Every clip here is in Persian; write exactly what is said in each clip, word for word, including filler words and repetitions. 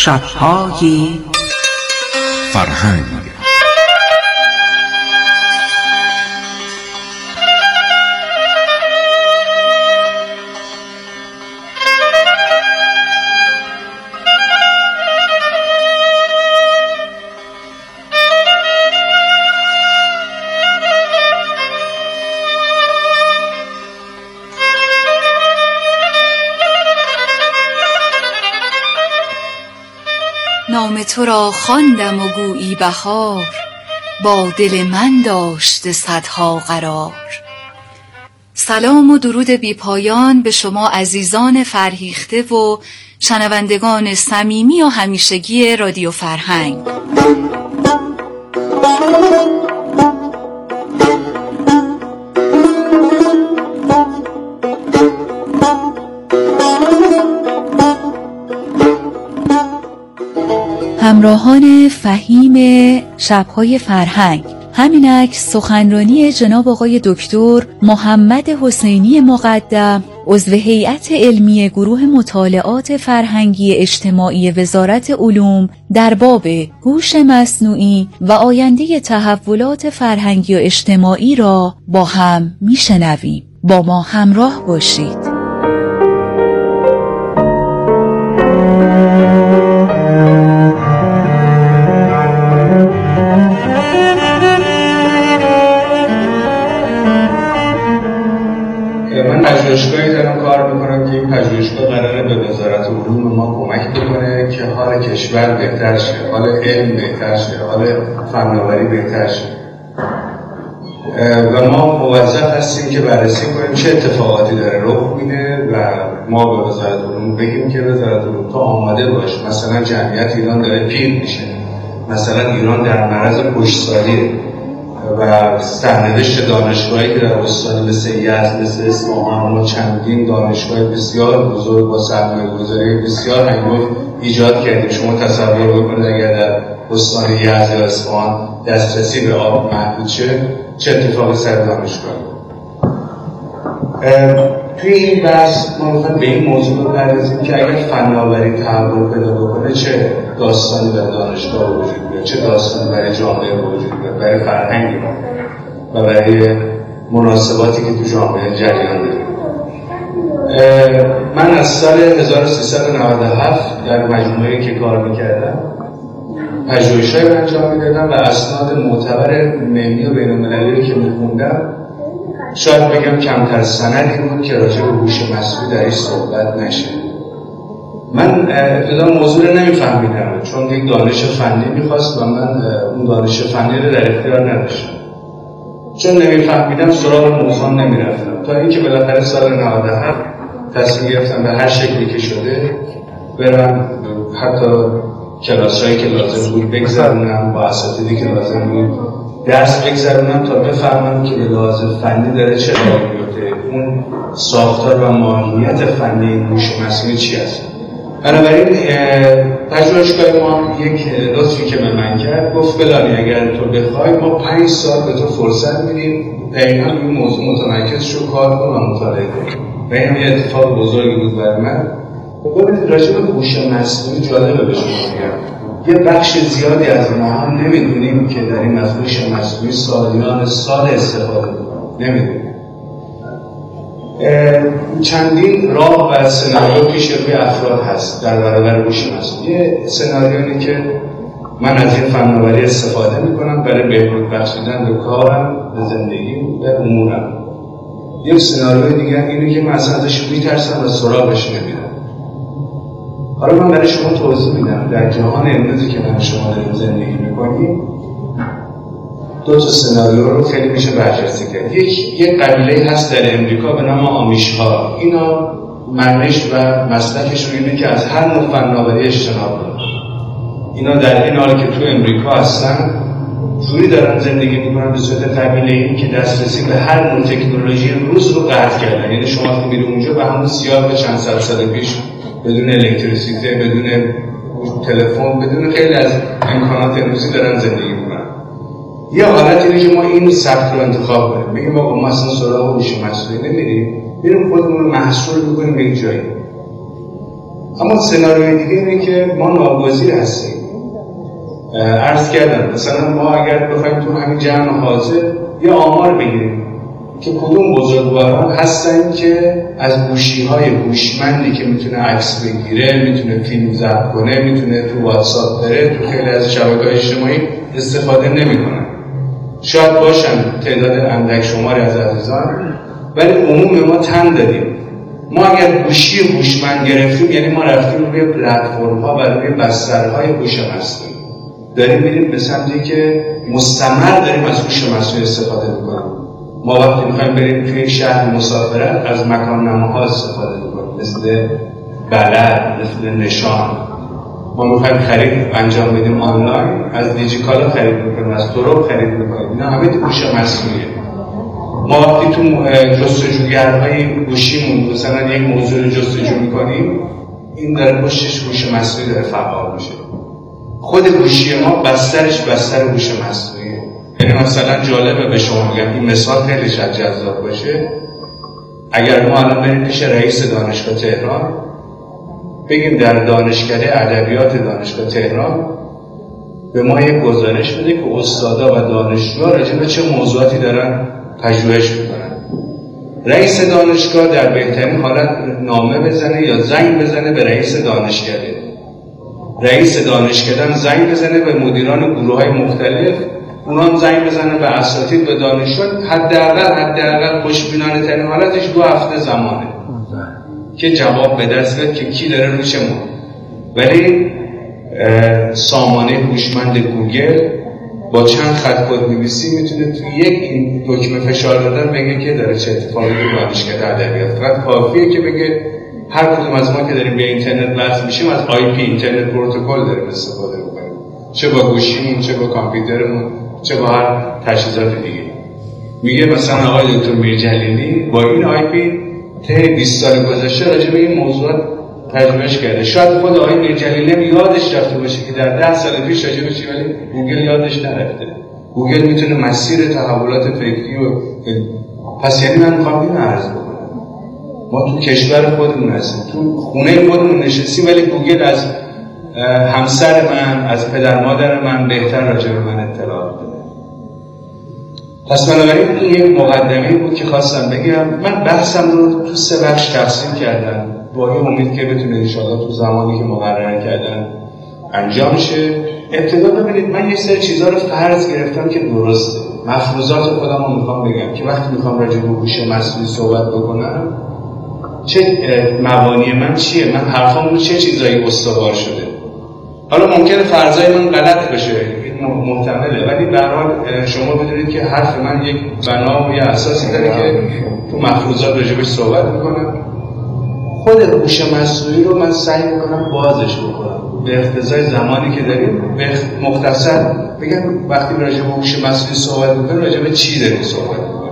شب‌های فرهنگ. نام تو را خواندم و گویی بهار، با دل من داشته صدها قرار. سلام و درود بی پایان به شما عزیزان فرهیخته و شنوندگان صمیمی و همیشگی رادیو فرهنگ. همراهان فهیم شب‌های فرهنگ، همینک سخنرانی جناب آقای دکتر محمد حسینی مقدم، عضو هیئت علمی گروه مطالعات فرهنگی اجتماعی وزارت علوم در باب هوش مصنوعی و آینده تحولات فرهنگی و اجتماعی را با هم میشنویم. با ما همراه باشید. پژوهشگاهی دارم کار میکنم که این پژوهشگاه قراره به وزارت علوم ما کمک بکنه که حال کشور بهتر شه، حال علم بهتر شه، حال فناوری بهتر شه و ما موظف هستیم که بررسی کنیم چه اتفاقاتی داره رخ میده و ما به وزارت علوم بگیم که وزارت علوم تو آماده باش. مثلا جمعیت ایران داره پیر میشه، مثلا ایران در معرض کشتاریه و سرنوشت دانشگاهی که در استان مثل یزد، مثل اصفهان ما چندین دانشگاه بسیار بزرگ با سرمایه‌گذاری بسیار انگفت ایجاد کردیم. شما تصور بکنید اگر در استان یزد یا اصفهان دسترسی به آب محدود شه چه اتفاقی سر دانشگاه. توی این بحث ما می‌خوایم به این موضوع بپردازیم که اگر فناوری تحول پیدا بکنه چه داستانی برای دانشگاه وجود بیاد، چه داستانی برای جامعه وجود بیاد، برای فرهنگ ما و برای مناسباتی که تو جامعه جریان داره. من از سال هزار و سیصد و نود و هفت در مجموعه‌ای که کار می‌کردم پژوهش‌های انجام می‌دادم و اسناد معتبر ملی و بین‌المللی که می‌خوندم شاید بگم کمتر سندی بود که راجع به هوش مصنوعی درش صحبت نشه. من ابتدا موضوع رو نمیفهمیدم چون یک دانش فنی میخواست و من اون دانش فنی رو در اختیار نداشتم. چون نمیفهمیدم سراغ موضوع نمیرفتم تا اینکه بالاخره سال نود و هفت تصمیم گرفتم به هر شکلی که شده برم حتی کلاسایی که لازم بود بگذرونم، با اساتیدی که لازم بود درس بگذرونم تا بفهمم که به لحاظ فنی داره چه اتفاقی میفته، اون ساختار و ماهیت فنی هوش مصنوعی چی است. بنابراین پژوهشگاه ما یک لطفی که به من کرد، گفت فلانی اگر تو بخوای ما پنج سال به تو فرصت میدیم دقیقاً این موضوع متمرکز شو کار کن و مطالعه کن. و این یه اتفاق بزرگی بود برای من. ببینید راجع به هوش مصنوعی جالبه به شما بگم، یه بخش زیادی از ما هم نمیدونیم که در این هوش مصنوعی سالیان سال استفاده می‌کنیم، نمیدونیم. چندین راه و سناریو پیش روی افراد هست در برابر هوش مصنوعی. یه سناریویی که من از این فناوری استفاده میکنم برای بهبود بخشیدن به کارم، به زندگیم، به امورم. یک سناریوی دیگه اینه که من اصلا ازش میترسم و سراغش نمیرم. حالا من برای شما توضیح میدم در جهان امروزی که من شما داریم زندگی میکنیم دو تا سناریو رو خیلی میشه بررسی کرد. یک یک قبیله هست در امریکا به نام آمیش ها. اینا منش و مسلکشون اینه که از هر نوع فناوری اجتناب کنن. اینا در این حالی که تو امریکا هستن جوری دارن زندگی میکنن به صورت قبیله‌ای که دسترسی به هر نوع تکنولوژی روز رو قطع کردن. یعنی شما وقتی میری اونجا به همون سیاه به چند صد سال پیش بدون الکتریسیته، بدون تلفن، بدون خیلی از امکانات امروزی دارن زندگی میکنن. یه حالت اینه که ما این سبک رو انتخاب کنیم، بگیم آقا ما اصلا سراغ هوش مصنوعی نمیریم، بریم خودمون رو محصول بکنیم به یک جایی. اما سناریوی دیگه اینه که ما ناگزیر هستیم. عرض کردم مثلا ما اگر بخوایم تو همین جمع حاضر یه آمار بگیریم که کدوم بزرگواران هستن که از گوشی‌های هوشمندی که میتونه عکس بگیره، میتونه فیلم ضبط کنه، میتونه تو واتساپ بره، تو خیلی از شبکه‌های اجتماعی استفاده نمی‌کنن. شاید باشن تعداد اندک شماری از عزیزان، ولی عموم ما تن دادیم. ما اگر گوشی هوشمند گرفتیم یعنی ما رفتیم روی پلتفرم‌ها و روی بسترهای هوش مصنوعی. داریم میریم به سمتی که مستمر داریم از هوش مصنوعی استفاده می‌کنیم. ما وقتی میخوایم بریم توی یک شهر مسافرت از مکان نماها استفاده میکنیم، مثل بلد، مثل نشان. ما میخوایم خرید انجام بدیم آنلاین، از دیجیکالا خرید میکنیم، از تورو خرید میکنیم. اینا همه هوش مصنوعیه. ما وقتی تو جستجوگرهای گوشیمون مثلا یک موضوع رو جستجو میکنیم، این داره پشتش هوش مصنوعی داره فعال میشه. خود گوشی ما بسترش بستر هوش مصنوعیه. یعنی مثلا جالبه به شما میگم این مثال خیلی شاید جذاب باشه. اگر ما الان بریم پیش رئیس دانشگاه تهران بگیم در دانشکده ادبیات دانشگاه تهران به ما یک گزارش بده که استادا و دانشجوها راجع به چه موضوعاتی دارن پژوهش میکنن، رئیس دانشگاه در بهترین حالت نامه بزنه یا زنگ بزنه به رئیس دانشکده، رئیس دانشکده زنگ بزنه به مدیران گروه‌های مختلف، اونام زنگ بزنن به اساتید، به دانشجویان. حداقل حداقل خوشبینانه ترین حالتش دو هفته زمانه که جواب به دست بیاد که کی داره رو چه ما. ولی سامانه هوشمند گوگل با چند خط کدنویسی میتونه تو یک این دکمه فشار دادن بگه که داره چه اتفاقی تو دانشکده ادبیات. فقط کافیه که بگه هر کدوم از ما که داریم به اینترنت وصل میشیم از آی پی اینترنت پروتکل داریم استفاده میکنیم، چه با گوشیمون، چه با کامپیوترمون، چه با هر تجهیزات دیگه. میگه مثلا آقای دکتر میرجلیلی با این آی پی ته بیست سال گذشته راجع به این موضوعات پژوهش کرده. شاید خود آقای میرجلیلی هم یادش رفته باشه که در ده سال پیش راجع به چی، ولی گوگل یادش نرفته. گوگل میتونه مسیر تحولات فکری و پس یعنی من میخوام اینو عرض بکنم، ما تو کشور خودمون هستیم، تو خونه خودمون نشستیم، ولی گوگل از همسر من، از پدر مادر من بهتر راجع به من اطلاعات داره. پس بنابراین این یک مقدمه بود که خواستم بگم. من بحثم رو تو سه بخش تقسیم کردم با این امید که بتونه انشاءالله تو زمانی که مقرر کردن انجام شه. ابتدا ببینید من یه سری چیزا رو فرض گرفتم که درسته، مفروضات خودم رو میخوام بگم که وقتی میخوام راجع به هوش مصنوعی صحبت بکنم چه مبانی من چیه، من حرفام رو چه چیزایی استوار شده. حالا ممکنه فرضای من غلط بشه، این محتمله، ولی به هر حال شما بدونید که حرف من یک بنا و یک اساسی داره که تو مفروضات راجعش صحبت میکنم. خود هوش مصنوعی رو من سعی میکنم بازش بکنم به اقتضای زمانی که داریم. مختصر بگم وقتی راجع به هوش مصنوعی صحبت میکنم راجع به چی داریم صحبت میکنم.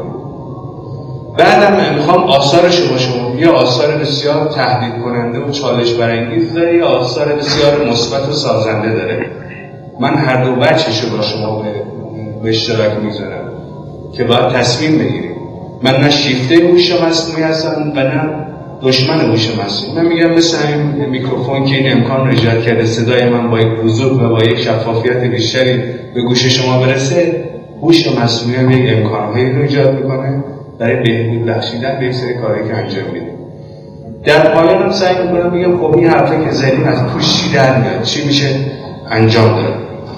بعدم میخوام آثارش رو با شما، یا آثار بسیار تهدید کننده و چالش برانگیز داره یا آثار بسیار مثبت و سازنده داره. من هر دو وجهش رو با شما به اشتراک میذارم که باید تصمیم بگیریم. من نه شیفته هوش مصنوعی هستم و نه دشمن هوش مصنوعی. من میگم مثل این میکروفون که این امکان رو ایجاد کرده صدای من با یک وضوح و با یک شفافیت بیشتری به گوش شما برسه، هوش مصنوعی هم یک امکانهایی رو ایجاد میکنه برای بهبود بخشیدن به یک سری کاری که انجام میدیم. در پایان هم سعی میکنم بگم خب این حرفه که زدیم از توش چی در میاد، چی میشه انجام داد.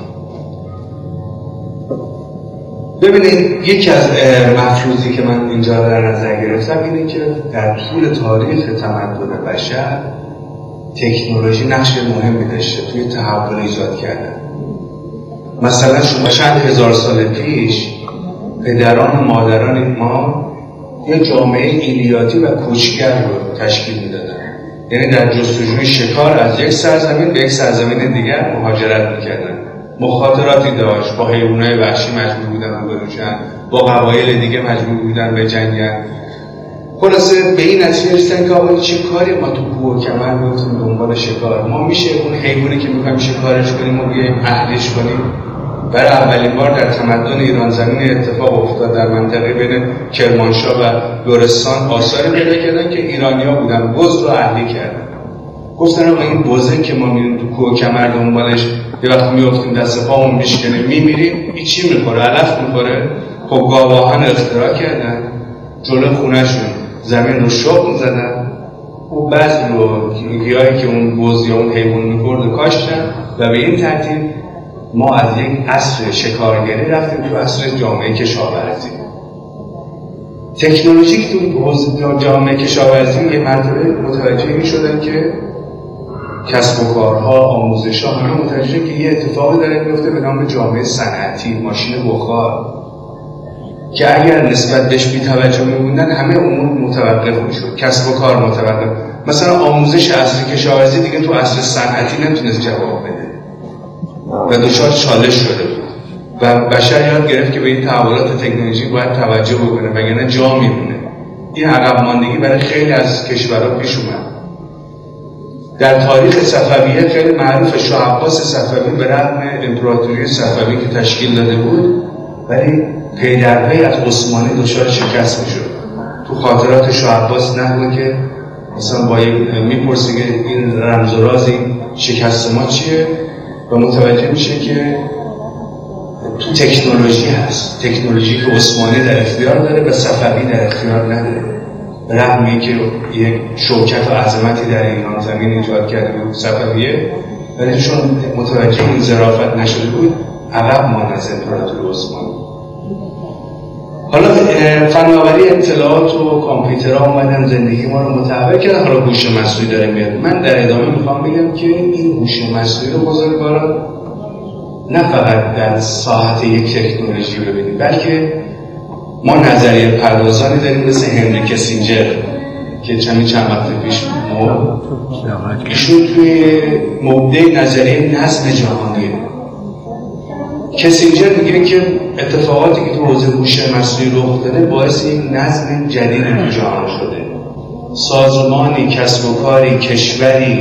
ببینید یکی از مفروضی که من اینجا در نظر گرفتم اینه که در طول تاریخ تمدن بشر تکنولوژی نقش مهمی داشته توی تحول ایجاد کردن. مثلا شما چند هزار سال پیش پدران و مادران ما یه جامعه ایلیاتی و کوچگر رو تشکیل میدادن، یعنی در جستجوی شکار از یک سرزمین به یک سرزمین دیگر مهاجرت میکردن. مخاطراتی داشت، با حیوانات وحشی مجبور بودن روبرو شدن، با قبایل دیگه مجبور بودن به جنگن. خلاصه به این نتیجه رسیدن که آقا چه کاری ما تو کوه و کمر میفتیم دنبال شکار، ما میشه اون حیوانی که میخوایم شکارش کنیم و بیایم اهلیش کنیم. برای اولین بار در تمدن ایران زمین اتفاق افتاد در منطقه بین کرمانشاه و لرستان آثاری پیدا کردن که ایرانی‌ها بودن، بز رو اهلی کردن. گفتن آقا این بزه که ما میریم تو کوه کمر دنبالش یه وقت میافتیم دست پامون میشکنه میمیریم، این چی میخوره؟ علف میخوره؟ خب گاواهان اختراع کردن، جلو خونهشون زمین رو شخم زدن و بعضی رو گیاهی که اون بز یا اون حیوان میخورد کاشتن و به این ترتیب ما از یک عصر شکارگری رفتیم تو عصر جامعه کشاورزی. تکنولوژی که تو جامعه کشاورزی یه مرتبه متوجه می شدن که کسب و کارها، آموزش‌ها همه متوجه که یه اتفاقی داره میفته به نام جامعه صنعتی، ماشین بخار، که اگر نسبت بهش بی توجه می‌بودن همه امور متوقف می‌شد، کسب و کار متوقف. مثلا آموزش عصر کشاورزی دیگه تو عصر صنعتی نمیتونست جواب بده و دچار چالش شده بود و بشر یاد گرفت که به این تحولات تکنولوژی باید توجه بکنه وگرنه جا میمونه. این عقب ماندگی برای خیلی از کشورها پیش اومد. در تاریخ صفویه خیلی معروف، شاه عباس صفوی به رغم امپراتوری صفوی که تشکیل داده بود ولی پی در پی از عثمانی دچار شکست میشد. تو خاطرات شاه عباس نقله که مثلا با میپرسی که این رمز و راز این شکست ما چیه و متوجه میشه که تو تکنولوژی هست، تکنولوژی که عثمانی در اختیار داره و صفوی در اختیار نداره. رغم اینکه یک شوکت و عظمتی در ایران زمین ایجاد کرده بود صفویه، ولی چون متوجه این ظرافت نشده بود عقب ماند از امپراتوری عثمانی. حالا فناوری اطلاعات و کامپیوترها اومدن زندگی ما رو متحول کردن. حالا هوش مصنوعی داره میاد. من در ادامه میخوام بگم که این هوش مصنوعی رو بزرگواران نه فقط در ساحت یک تکنولوژی ببینیم، بلکه ما نظریه پردازانی داریم مثل هنری کسینجر که چند چند وقت پیش مرد. ایشون توی مبدأ نظریه نظم جهانیه. کسینجر میگه که اتفاقاتی که تو حوزه هوش مصنوعی رخ داده باعث یک نظم جدید تو جهان شده. سازمانی، کسب و کاری، کشوری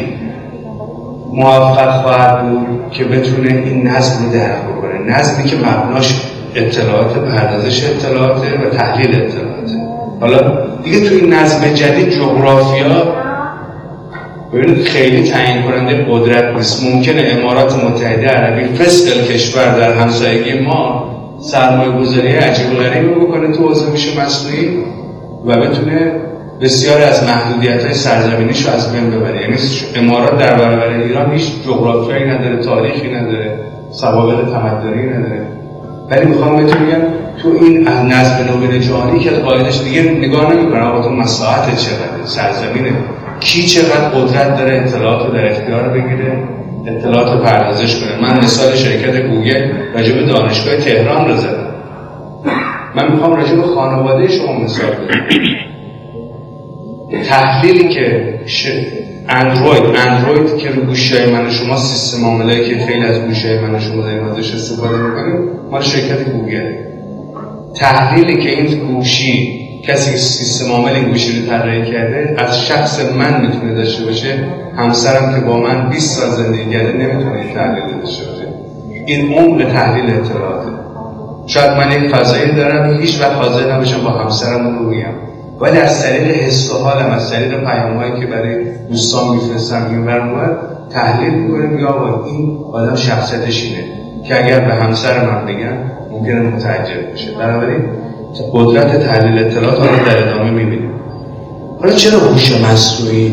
موفق خواهد بود که بتونه این نظم رو درک بکنه. نظمی که مبناش اطلاعات، پردازش اطلاعات و تحلیل اطلاعاته. حالا دیگه توی نظم جدید جغرافیا ببینید خیلی تعیین کننده قدرت نیست. ممکنه امارات متحده عربی فسق کشور در همسایگی ما سرمایه گذاری عجیب و غریبی بکنه تو حوزه هوش مصنوعی و بتونه بسیاری از محدودیت‌های سرزمینیش رو از بین ببره. یعنی امارات در برابر ایران هیچ جغرافیایی نداره، تاریخی نداره، سوابق تمدنی نداره. ولی میخوام بهتون بگم تو این نظم نوین جهانی که قاعدش دیگه نگاه نمی‌کنه آقا تو مساحت چقدر، سرزمینه، کی چقدر قدرت داره اطلاعات رو در اختیار بگیره، اطلاعات رو پردازش کنه. من مثال شرکت گوگل راجع به دانشگاه تهران رو زدم. من میخوام راجع به خانواده شما مثال بزنم. تحلیلی که اندروید اندروید که رو گوشی‌های من و شما سیستم عاملایی که خیلی از گوشی‌های من و شما داریم ازش استفاده می‌کنیم مال شرکت گوگل. تحلیلی که این گوشی کسی که سیستم عامل این گوشی رو طراحی کرده از شخص من میتونه داشته باشه، همسرم که با من بیست سال زندگی کرده نمیتونه این تحلیل داشته باشه. این عمق تحلیل اطلاعاته. شاید من یک فضایی دارم هیچ وقت حاضر نباشم با همسرم رو بگم، ولی از طریق حس و حالم، از طریق پیام‌هایی که برای دوستان میفرستم این برنامه تحلیل می‌کنم، میگم آقا این آدم شخصیتش اینه که اگر به همسر من بگم ممکنه متعجب بشه. بنابراین قدرت تحلیل اطلاعات رو در ادامه می‌بینیم. حالا چرا هوش مصنوعی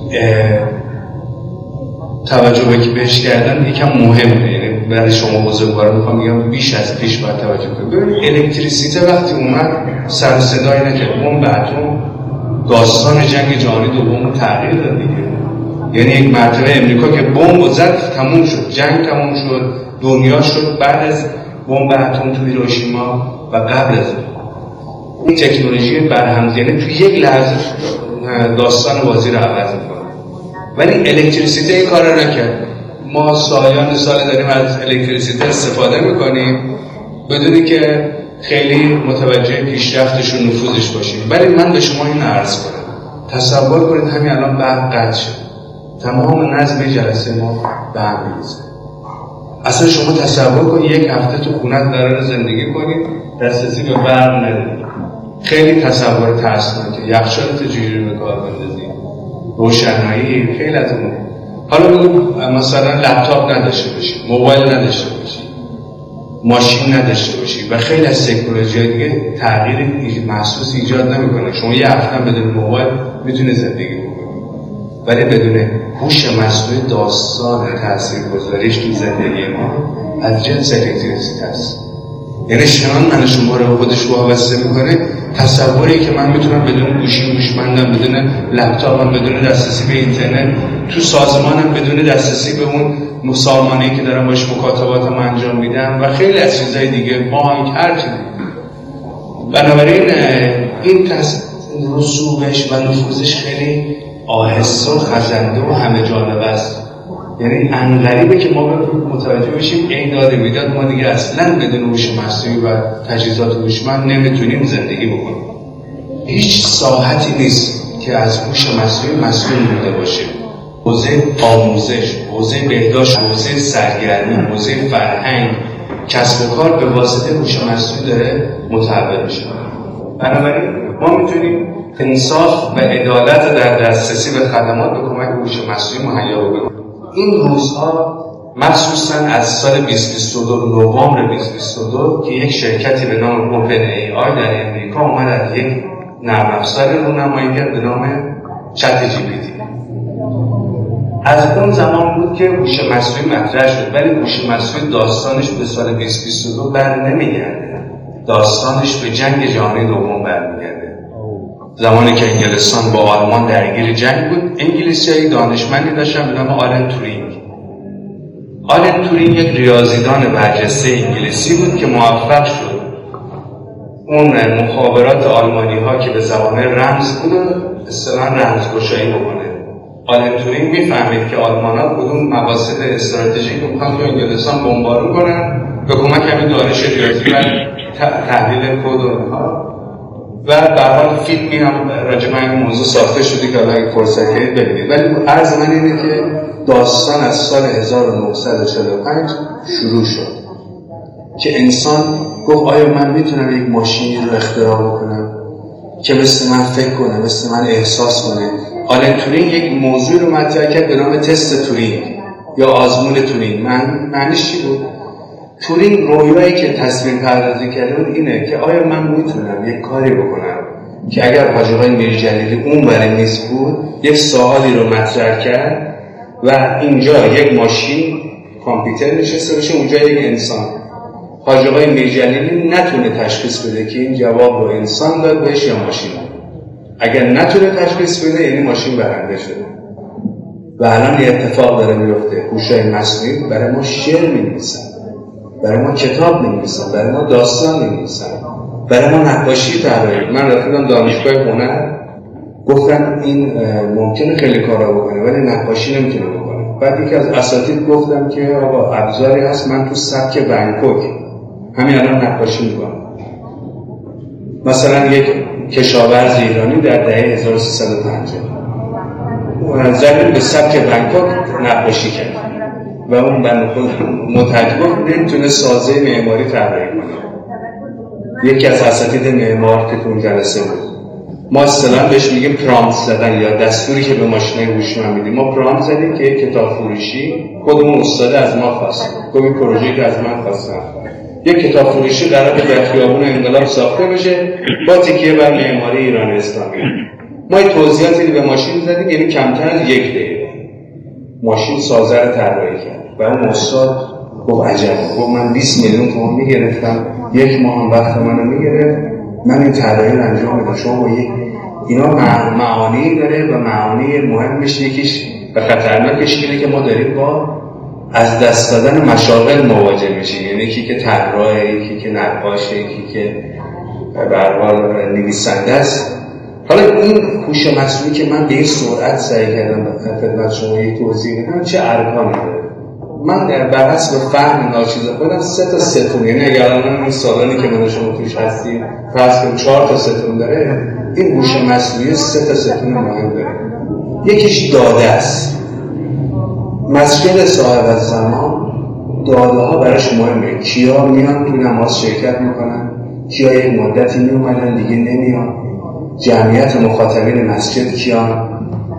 توجه بهش کردن یکم مهمه؟ یعنی برای شما بزرگواران میخوام بگم بیش از پیش باید توجه کنید. ببینید الکتریسیته وقتی اومد سر صدایی نکرد. بمب اتم داستان جنگ جهانی دوم تغییر داد دیگه. یعنی یک مرتبه امریکا که بمب زد تموم شد، جنگ تموم شد، دنیا شد بعد از بمب اتم تو هیروشیما و قبل از این تکنولوژی برهم، یعنی تو یک لحظه داستان بازی رو عوض می‌کنه. ولی الکتریسیته این کار رو نکرد. ما سالیان سال داریم از الکتریسیته استفاده میکنیم بدونی که خیلی متوجه پیشرفتش و نفوذش باشیم. ولی من به شما این عرض کنم، تصور کنید همین الان برق قطع شد، تمام نظم جلسه ما به هم می‌ریزه. اصلا شما تصور کنید یک هفته تو خونت قرار زندگی کنید دسترسی به برق نداری. خیلی تصور ترسناکه. یخچال چجوری به کار بندازی، روشنایی، خیلی از اون حالا بگو مثلا لپتاپ نداشته باشی، موبایل نداشته باشی، ماشین نداشته باشی و خیلی از تکنولوژی‌های دیگه تغییر محسوس ایجاد نمی‌کنه. شما یه هفته بدون موبایل میتونی زندگی بکنی، ولی بدون هوش مصنوعی داستان تاثیرگذاریش تو زندگی ما از جنس الکتریسیته است. یعنی شنان من شما رو به خودش وابسته میکنه. تصوری که من میتونم بدون گوشی هوشمندم، بدون لپتاپم، بدون دسترسی به اینترنت، تو سازمانم بدون دسترسی به اون مسامانه‌ای که دارم باش مکاتباتم انجام میدم و خیلی از چیزهای دیگه، بانک، هر چیزی. بنابراین این رسوبش و نفوذش خیلی آهسته و خزنده و همه جانبه است. یعنی انقریبه که ما متوجه بشیم این داده میداد ما دیگه اصلا بدون هوش مصنوعی و تجهیزات هوشمند نمیتونیم زندگی بکنیم. هیچ ساحتی نیست که از هوش مصنوعی مسئول مونده باشه. حوزه آموزش، حوزه بهداشت، حوزه سرگرمی، حوزه فرهنگ، کسب و کار به واسطه هوش مصنوعی داره متحول میشه. بنابراین ما میتونیم انصاف و عدالت در دسترسی به خدمات به کمک هوش مصنوعی مهیا بکنیم. این روزها مخصوصا از سال بیست بیست و دو، نوامبر بیست بیست و دو، که یک شرکتی به نام اوپن ای آی در امریکا اومد از یک نرم افزار رونمایی کرد به نام چت جی پی تی. از اون زمان بود که هوش مصنوعی مطرح شد، ولی هوش مصنوعی داستانش به سال بیست بیست و دو بر نمیگرده. داستانش به جنگ جهانی دوم برمیگرده. زمانی که انگلستان با آلمان درگیر جنگ بود، انگلیسی‌ها دانشمندی داشتن به نام آلن تورینگ. آلن تورینگ یک ریاضیدان برجسته انگلیسی بود که موفق شد اون مخابرات آلمانی‌ها که به زبان رمز بود اصطلاحاً رمزگشایی بکنه. آلن تورینگ می‌فهمید که آلمان‌ها کدوم مقاصد استراتژیک می‌خوان که انگلستان بمبارون کنن به کمک همین دانش ریاضی و تحلیل کد و اینها. و در حال فیلمی هم راجع به این موضوع ساخته شده که اگه فرصت دارید ببینید. ولی عرض من اینه که داستان از سال هزار و نهصد و چهل و پنج شروع شد که انسان گفت آیا من میتونم یک ماشینی رو اختراع بکنم که مثل من فکر کنه، مثل من احساس کنه. آلن تورینگ یک موضوع رو مطرح کرد به نام تست تورینگ یا آزمون تورینگ. من معنیش چی بود؟ تورینگ رویایی که تصویر پردازی کرده بود اینه که آیا من میتونم یک کاری بکنم که اگر حاجی آقای میرجلیلی اون برای نیست بود، یک سوالی رو مطرح کرد و اینجا یک ماشین کامپیوتر نشسته باشه، اونجا یک انسان. حاجی آقای میرجلیلی نتونه تشخیص بده که این جواب رو انسان داد بهش یا ماشین. اگر نتونه تشخیص بده یعنی ماشین برنده شده. و الان یه اتفاق داره میفته. هوش‌های مصنوعی برای ما شعر می‌نویسن، برای ما کتاب می‌نویسن، برای ما داستان می‌نویسن، برای ما نقاشی طراحی. من رفتم دانشگاه هنر، گفتن این ممکنه خیلی کارا بکنه ولی نقاشی نمیتونه بکنه. بعد یکی از اساتید گفتم که آقا ابزاری هست من تو سبک بنکوک همین الان نقاشی میکنم. مثلا یک کشاورز ایرانی در دهه هزار و سیصد و پنجاه زمین به سبک بنکوک نقاشی کرد و اون بنده خود متعجب نمیتونه سازه معماری طراحی کنه. یکی از اساتید معمار که تو اون جلسه بود، ما اصطلاحاً بهش میگیم پرامپت زدن یا دستوری که به ماشینای هوشمند میدیم. ما پرامپت زدیم که کتاب فروشی خودمون استاد از ما خواست، گفت این پروژه‌ای که از من خواستن یک کتاب فروشی قرار در خیابون انقلاب ساخته بشه با تکیه بر معماری ایران اسلامی. ما این توضیحاتی به ماشین زدیم، یعنی کمتر از یک دقیقه ماشین سازه رو طراحی کرد و اون استاد گفت عجب، گفت من بیست میلیون تومان میگرفتم، یک ماه هم وقت منو میگرفت، من این طراحی رو انجام میدم. شما با یک اینا معانی داره و معانی مهمش یکیش و خطرناکش اینه که ما داریم با از دست دادن مشاغل مواجه میشیم. یعنی یکی که طراحه، یکی که نقاشه، یکی که به هر حال نویسنده است. حالا این هوش مصنوعی که من به این سرعت سعی کردم خدمت شما یک توضیح بدم چه ارکانی داره. من بر حسب فهم ناچیز خودم سه تا ستون، یعنی اگر الان این سالانی که من شما توش هستیم فرض کنیم چهار تا ستون داره، این هوش مصنوعی سه تا ستون مهم داره. یکیش داده است. مسجد صاحب الزمان داده ها براش مهمه. کیا میان تو نماز شرکت میکنن، کیا یک مدتی میومدن دیگه نمیان، جمعیت مخاطبین مسجد کیان،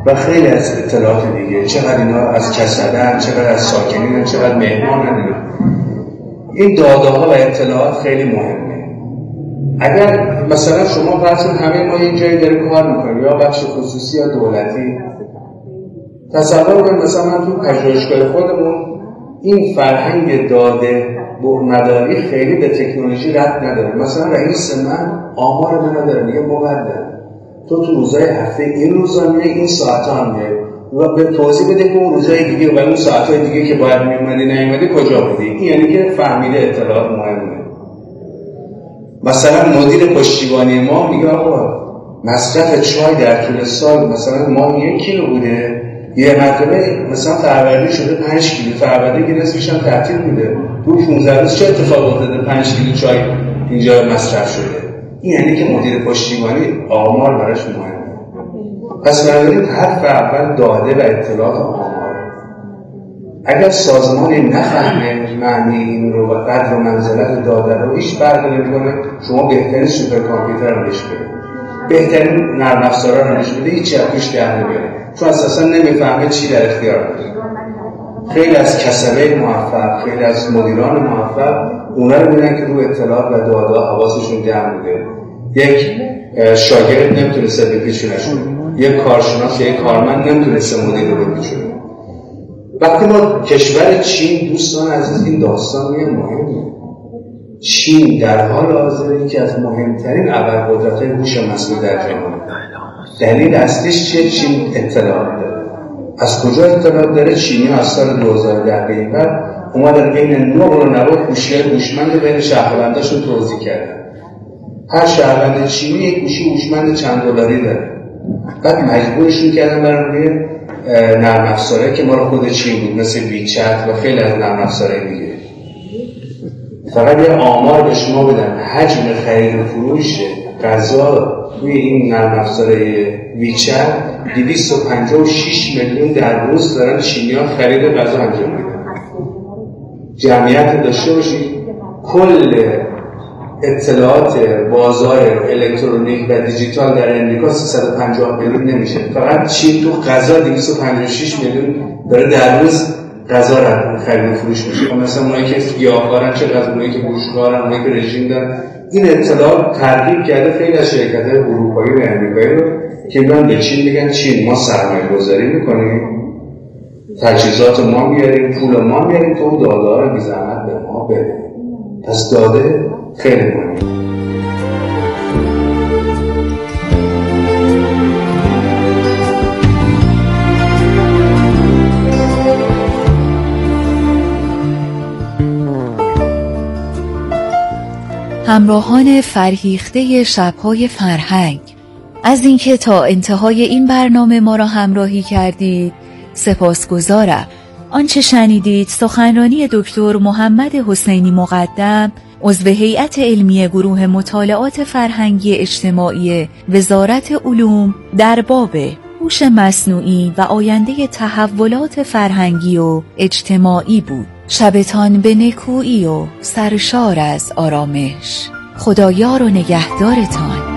و خیلی از اطلاعات دیگه، چقدر اینا از کسبن، چقدر از ساکنین، چقدر مهمانن. این داده ها و اطلاعات خیلی مهمه. اگر مثلا شما فرض همه ما یک جایی داره کار میکنیم، یا بخش خصوصی یا دولتی، تصور کنید مثلا من تو پژوهشگاه خودمون این فرهنگ داده مداری خیلی به تکنولوژی ربط نداره. مثلا رئیس من آمار من نداره، میگه مقدم تو تو روزای هفته این روزا میای، این ساعت‌ها میای و به توضیح بده که اون روزای دیگه و اون ساعت‌های دیگه که باید میومدی نیومدی کجا بودی. این یعنی که فهمیده اطلاعات مهمه. مثلا مدیر پشتیبانی ما میگه آقا مصرف چای در طول سال مثلا ما یک کیلو بوده، یه مرتبه مثلا فروردین شده پنج کیلو، فروردین که نصفش هم تعطیل بوده، تو پانزده روز چه اتفاق افتاده پنج کیلو چای اینجا مصرف شده. این یعنی که مدیر پشتیبانی آمار براش مهمه. پس بنابراین حرف اول داده و اطلاعات آمار. اگر سازمانی نفهمه معنی این رو و قدر و منزلت داده رو، هیچ فرقی نمی‌کنه شما بهترین سوپر کامپیوتر رو بهش بدید، بهترین نرم افزارا رو بهش بدید، هیچ چرتوش در نمیاره، چون اساسا نمیفهمه چی در اختیار داره. خیلی از کسبه موفق، خیلی از مدیران موفق اونا رو می‌بینن که رو اطلاعات و داده حواسشون جمع بوده. یک شاگرد نمیتونسته بپیچونشون، یک کارشناس یا یک کارمند نمیتونسته مدیر رو بپیچونه. وقتی ما کشور چین، دوستان عزیز، این داستان میگه مهمه. چین در حال حاضر یکی از مهمترین ابرقدرت‌های هوش مصنوعی در جهان. دلیل اصلیش چیه؟ چین اطلاعات داره. از کجا اطلاعات داره؟ چینی از سال دو هزار و ده به این بعد اومدن بین نوع و نوع گوشی‌های هوشمند بین شهرونداشون توزیع کردن. هر شهروند چینی یک گوشی هوشمند چند دلاری داره. بعد مجبورشون کردن برای نرم افزارهایی که ما رو خود چین بود، مثل ویچت و خیلی از نرم افزارهای دیگه. فقط یه آمار به شما بدن، حجم خرید و فروش غذا توی این نرم افزارهای ویچت دویست و پنجاه و شش میلیون در روز دارن چینی‌ها خرید غذا انجام میدن. جمعیت داشته باشید کل اطلاعات بازار الکترونیک و دیجیتال در امریکا سیصد و پنجاه میلیون نمیشه. فقط چین تو غذا دویست و پنجاه و شش میلیون داره در روز غذا رو خرید و فروش میشه. مثلا اونایی که گیاهخوارن، چقدر اونایی که گوشتخوارن، اونایی که رژیم دارن. این اطلاعات ترغیب کرده خیلی از شرکت‌های اروپایی و آمریکایی رو که میان به چین میگن چین ما سرمایه‌گذاری می‌کنیم، تجهیزات ما میاریم، پول ما میاریم، تو داده‌ها رو بی زحمت به ما بده. پس داده خیلی مهمه. همراهان فرهیخته شب‌های فرهنگ، از اینکه تا انتهای این برنامه ما را همراهی کردید سپاسگزارم. آنچه شنیدید سخنرانی دکتر محمد حسینی مقدم، عضو هیئت علمی گروه مطالعات فرهنگی اجتماعی وزارت علوم در باب هوش مصنوعی و آینده تحولات فرهنگی و اجتماعی بود. شبتان به نکویی و سرشار از آرامش. خدایار و نگهدارتان.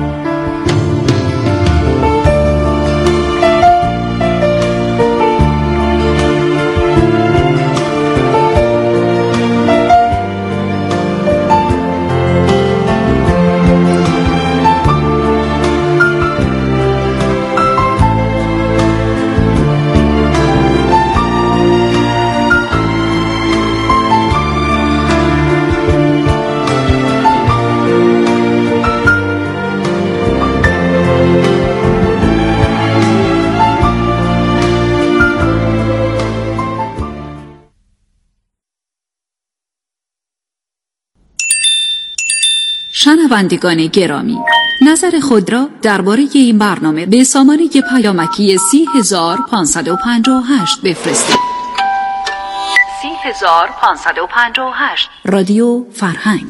شنوندگان گرامی، نظر خود را درباره این برنامه به سامانه پیامکی سی هزار پانصد و پنجاه و هشت بفرستید. سی هزار پانصد و پنجاه و هشت رادیو فرهنگ.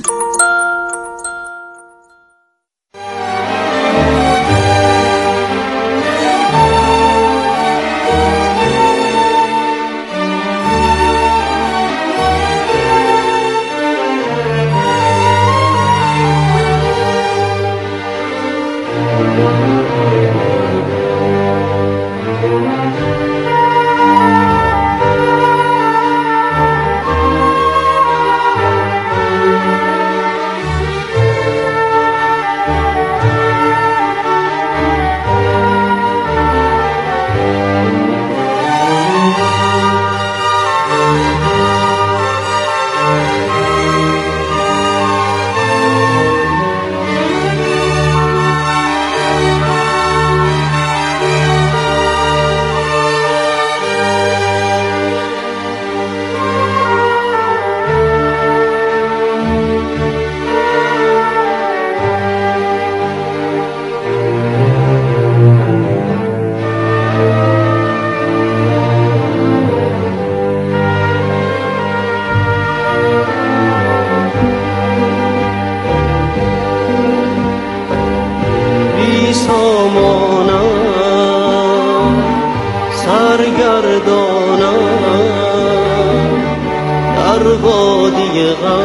گردانم در وادی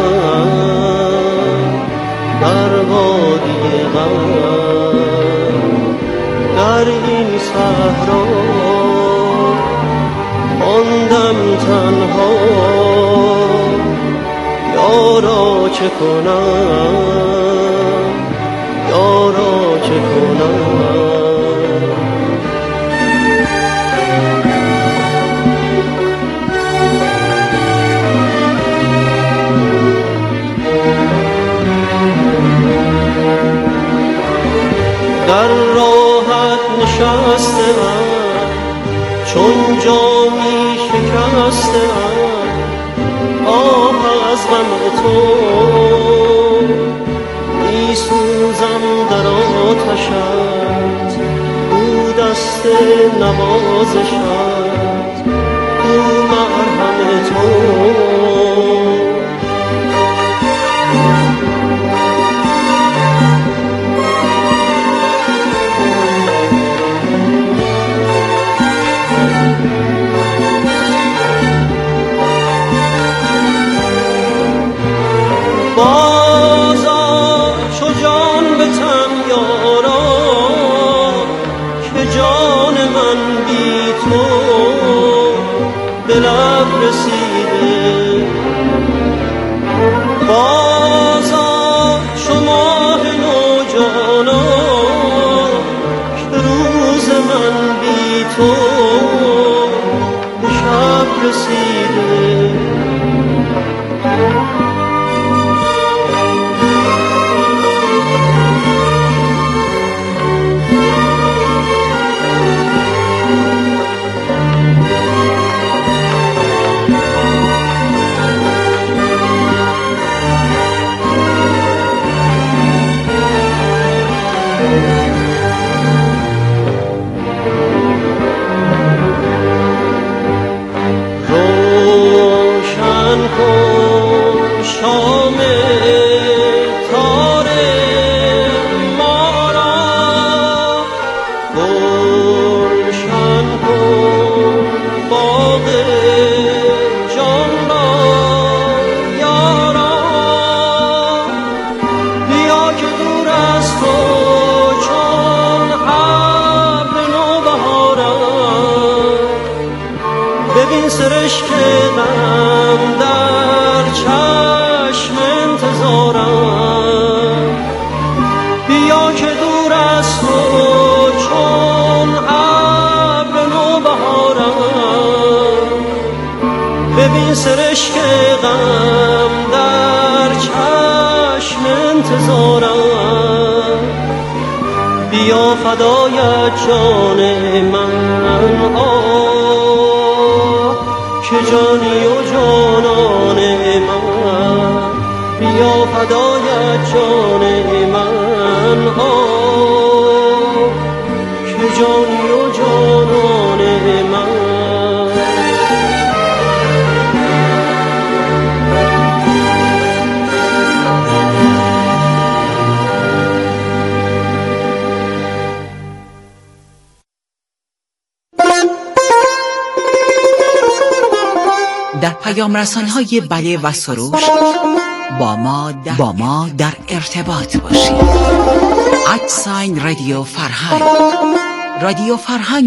غم، در وادی غم، در این صحرا ماندم تنها. یارا چه کنم، یارا چه کنم. در راحت نشستم چون جامی شکستم، آه از غم تو می سوزم در آتشت. او دست نوازشت، او مرهم تو. بازا چو جان به تن یارا که جان من بی تو به لب رسیده. بازا چو ماه نوجانا که روز من بی تو به شب رسیده. روشن کن شام تار ما را، روشن کن باغ جان را. یارا بیا که دور از تو چون ابر نوبهارم. ببین سرشک غم در چشم انتظارم. بیا که دور از تو چون ابر نوبهارم. ببین سرشک غم در چشم انتظارم. بیا فدایت جان من، آه که جانی و جانان من. بیا فدایت جان من، آه که جانی و جانان من. در پیام رسان‌های بله و سروش با ما در, با ما در ارتباط باشید. ات ساین رادیو فرهنگ. رادیو فرهنگ